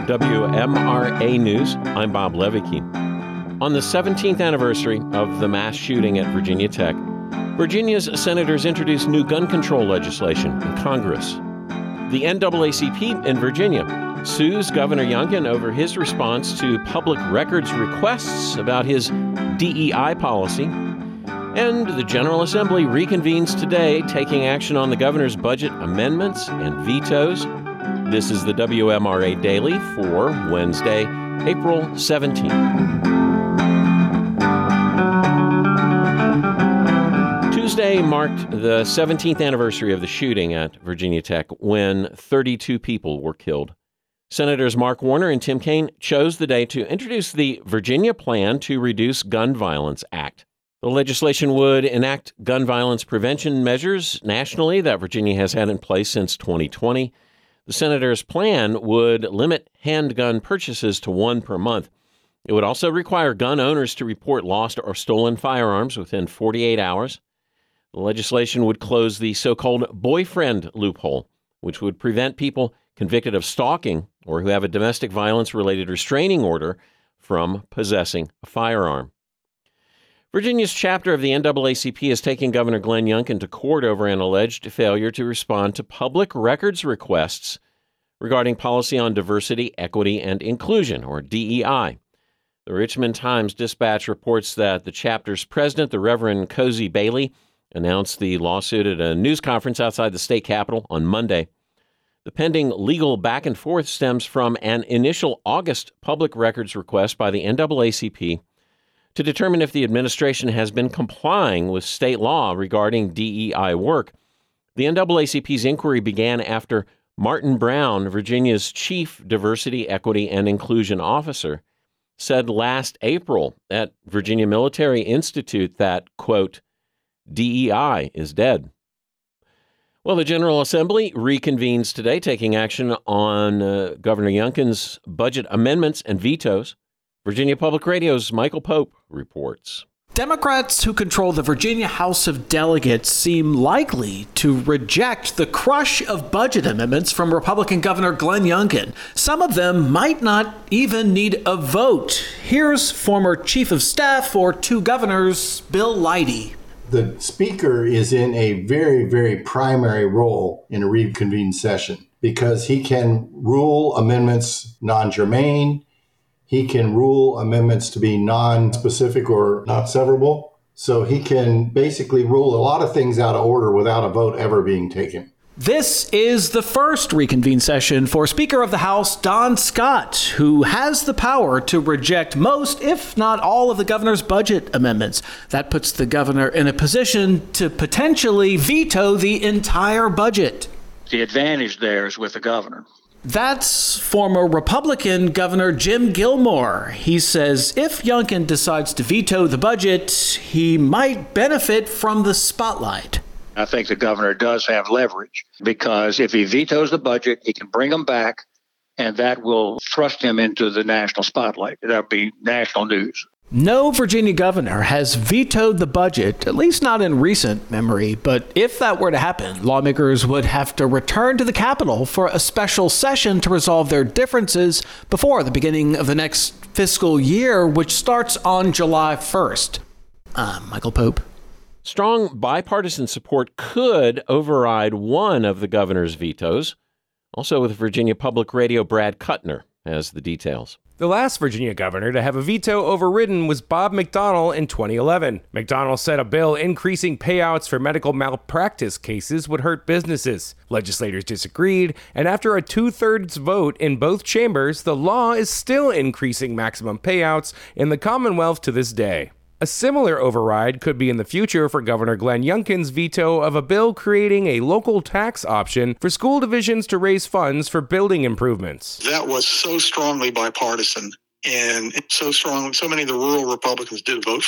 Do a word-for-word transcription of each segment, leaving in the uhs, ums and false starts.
W M R A News. I'm Bob Levicki. On the seventeenth anniversary of the mass shooting at Virginia Tech, Virginia's senators introduced new gun control legislation in Congress. The N double A C P in Virginia sues Governor Youngkin over his response to public records requests about his D E I policy. And the General Assembly reconvenes today, taking action on the governor's budget amendments and vetoes. This is the W M R A Daily for Wednesday, April seventeenth. Tuesday marked the seventeenth anniversary of the shooting at Virginia Tech when thirty-two people were killed. Senators Mark Warner and Tim Kaine chose the day to introduce the Virginia Plan to Reduce Gun Violence Act. The legislation would enact gun violence prevention measures nationally that Virginia has had in place since twenty twenty. The senators' plan would limit handgun purchases to one per month. It would also require gun owners to report lost or stolen firearms within forty-eight hours. The legislation would close the so-called boyfriend loophole, which would prevent people convicted of stalking or who have a domestic violence-related restraining order from possessing a firearm. Virginia's chapter of the N double A C P is taking Governor Glenn Youngkin to court over an alleged failure to respond to public records requests regarding policy on diversity, equity, and inclusion, or D E I. The Richmond Times-Dispatch reports that the chapter's president, the Reverend Cozy Bailey, announced the lawsuit at a news conference outside the state capitol on Monday. The pending legal back and forth stems from an initial August public records request by the N double A C P to determine if the administration has been complying with state law regarding D E I work. The N double A C P's inquiry began after Martin Brown, Virginia's chief diversity, equity, and inclusion officer, said last April at Virginia Military Institute that, quote, D E I is dead. Well, the General Assembly reconvenes today, taking action on uh, Governor Youngkin's budget amendments and vetoes. Virginia Public Radio's Michael Pope reports. Democrats who control the Virginia House of Delegates seem likely to reject the crush of budget amendments from Republican Governor Glenn Youngkin. Some of them might not even need a vote. Here's former Chief of Staff for two governors, Bill Leidy. The Speaker is in a very, very primary role in a reconvened session because he can rule amendments non-germane. He can rule amendments to be non-specific or not severable. So he can basically rule a lot of things out of order without a vote ever being taken. This is the first reconvened session for Speaker of the House Don Scott, who has the power to reject most, if not all, of the governor's budget amendments. That puts the governor in a position to potentially veto the entire budget. The advantage there is with the governor. That's former Republican Governor Jim Gilmore. He says if Youngkin decides to veto the budget, he might benefit from the spotlight. I think the governor does have leverage because if he vetoes the budget, he can bring them back, and that will thrust him into the national spotlight. That'll be national news. No Virginia governor has vetoed the budget, at least not in recent memory. But if that were to happen, lawmakers would have to return to the Capitol for a special session to resolve their differences before the beginning of the next fiscal year, which starts on July first. I'm Michael Pope. Strong bipartisan support could override one of the governor's vetoes. Also with Virginia Public Radio, Brad Kuttner has the details. The last Virginia governor to have a veto overridden was Bob McDonnell in twenty eleven. McDonnell said a bill increasing payouts for medical malpractice cases would hurt businesses. Legislators disagreed, and after a two-thirds vote in both chambers, the law is still increasing maximum payouts in the Commonwealth to this day. A similar override could be in the future for Governor Glenn Youngkin's veto of a bill creating a local tax option for school divisions to raise funds for building improvements. That was so strongly bipartisan and so strong. So many of the rural Republicans did vote for it.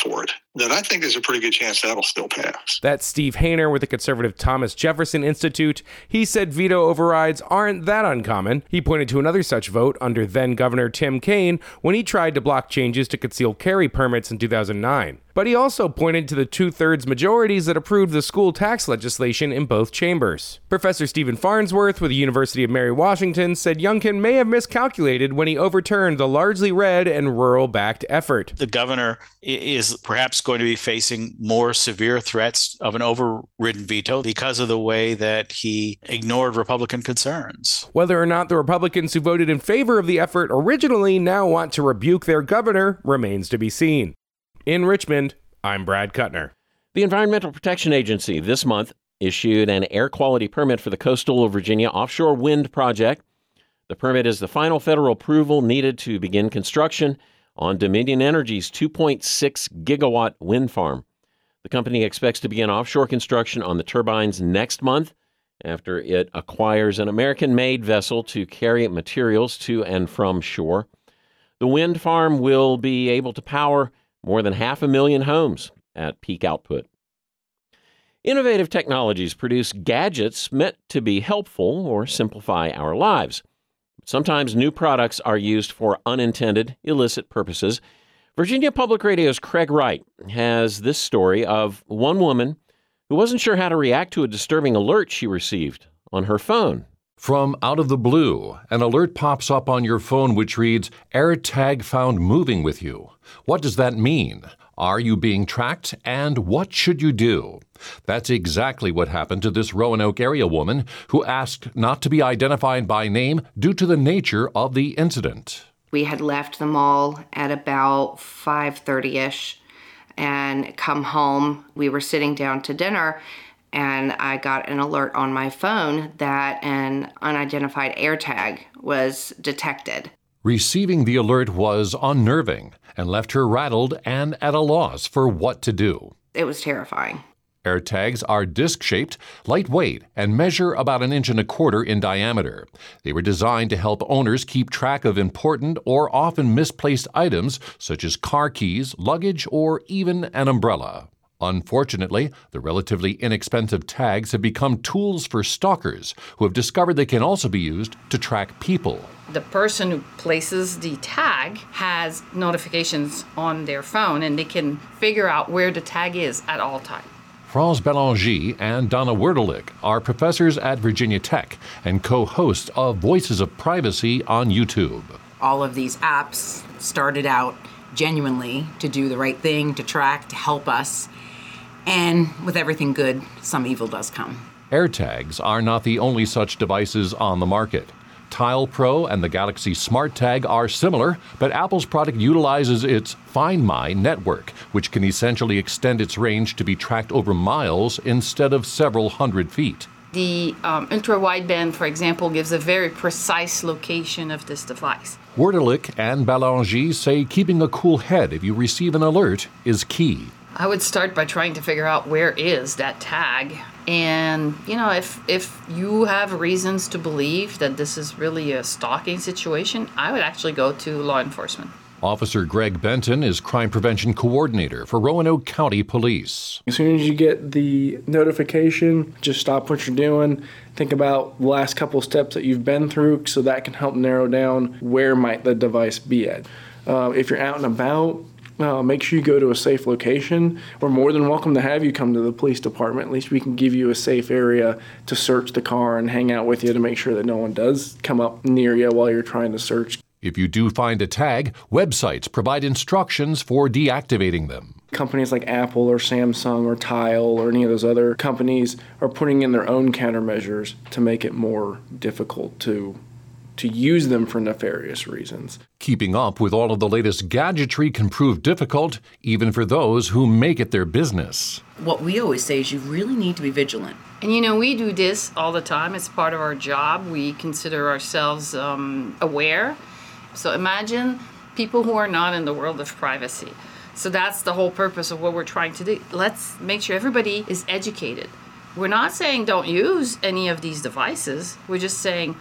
then I think there's a pretty good chance that'll still pass. That's Steve Hayner with the conservative Thomas Jefferson Institute. He said veto overrides aren't that uncommon. He pointed to another such vote under then-Governor Tim Kaine when he tried to block changes to concealed carry permits in two thousand nine. But he also pointed to the two-thirds majorities that approved the school tax legislation in both chambers. Professor Stephen Farnsworth with the University of Mary Washington said Youngkin may have miscalculated when he overturned the largely red and rural-backed effort. The governor is perhaps going to be facing more severe threats of an overridden veto because of the way that he ignored Republican concerns. Whether or not the Republicans who voted in favor of the effort originally now want to rebuke their governor remains to be seen. In Richmond, I'm Brad Kuttner. The Environmental Protection Agency this month issued an air quality permit for the coastal Virginia offshore wind project. The permit is the final federal approval needed to begin construction on Dominion Energy's two point six gigawatt wind farm. The company expects to begin offshore construction on the turbines next month after it acquires an American-made vessel to carry materials to and from shore. The wind farm will be able to power more than half a million homes at peak output. Innovative technologies produce gadgets meant to be helpful or simplify our lives. Sometimes new products are used for unintended, illicit purposes. Virginia Public Radio's Craig Wright has this story of one woman who wasn't sure how to react to a disturbing alert she received on her phone. From out of the blue, an alert pops up on your phone which reads, AirTag found moving with you. What does that mean? Are you being tracked? And what should you do? That's exactly what happened to this Roanoke area woman who asked not to be identified by name due to the nature of the incident. We had left the mall at about five thirty-ish and come home. We were sitting down to dinner, and I got an alert on my phone that an unidentified AirTag was detected. Receiving the alert was unnerving and left her rattled and at a loss for what to do. It was terrifying. AirTags are disc-shaped, lightweight, and measure about an inch and a quarter in diameter. They were designed to help owners keep track of important or often misplaced items such as car keys, luggage, or even an umbrella. Unfortunately, the relatively inexpensive tags have become tools for stalkers who have discovered they can also be used to track people. The person who places the tag has notifications on their phone, and they can figure out where the tag is at all times. France Belanger and Donna Werdelich are professors at Virginia Tech and co-hosts of Voices of Privacy on YouTube. All of these apps started out genuinely to do the right thing, to track, to help us. And with everything good, some evil does come. AirTags are not the only such devices on the market. Tile Pro and the Galaxy SmartTag are similar, but Apple's product utilizes its Find My network, which can essentially extend its range to be tracked over miles instead of several hundred feet. The um, ultra-wideband, for example, gives a very precise location of this device. Werdelich and Belanger say keeping a cool head if you receive an alert is key. I would start by trying to figure out where is that tag. And, you know, if if you have reasons to believe that this is really a stalking situation, I would actually go to law enforcement. Officer Greg Benton is Crime Prevention Coordinator for Roanoke County Police. As soon as you get the notification, just stop what you're doing. Think about the last couple steps that you've been through, so that can help narrow down where might the device be at. Uh, if you're out and about, Uh, make sure you go to a safe location. We're more than welcome to have you come to the police department. At least we can give you a safe area to search the car and hang out with you to make sure that no one does come up near you while you're trying to search. If you do find a tag, websites provide instructions for deactivating them. Companies like Apple or Samsung or Tile or any of those other companies are putting in their own countermeasures to make it more difficult to to use them for nefarious reasons. Keeping up with all of the latest gadgetry can prove difficult, even for those who make it their business. What we always say is you really need to be vigilant. And you know, we do this all the time. It's part of our job. We consider ourselves um, aware. So imagine people who are not in the world of privacy. So that's the whole purpose of what we're trying to do. Let's make sure everybody is educated. We're not saying don't use any of these devices. We're just saying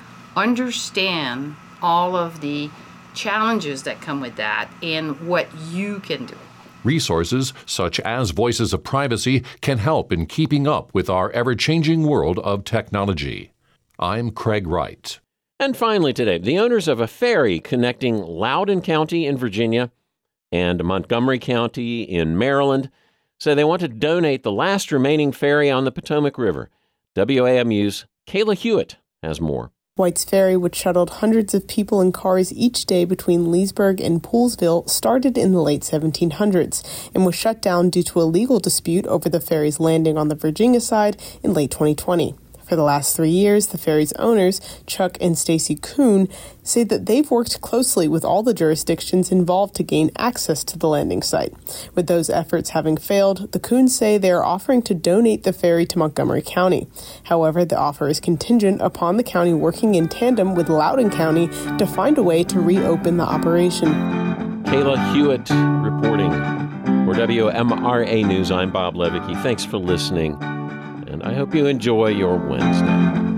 understand all of the challenges that come with that and what you can do. Resources such as Voices of Privacy can help in keeping up with our ever-changing world of technology. I'm Craig Wright. And finally today, the owners of a ferry connecting Loudoun County in Virginia and Montgomery County in Maryland say they want to donate the last remaining ferry on the Potomac River. W A M U's Kayla Hewitt has more. White's Ferry, which shuttled hundreds of people and cars each day between Leesburg and Poolesville, started in the late seventeen hundreds and was shut down due to a legal dispute over the ferry's landing on the Virginia side in late twenty twenty. For the last three years, the ferry's owners, Chuck and Stacy Kuhn, say that they've worked closely with all the jurisdictions involved to gain access to the landing site. With those efforts having failed, the Kuhns say they are offering to donate the ferry to Montgomery County. However, the offer is contingent upon the county working in tandem with Loudoun County to find a way to reopen the operation. Kayla Hewitt reporting. For W M R A News, I'm Bob Levicki. Thanks for listening, and I hope you enjoy your Wednesday.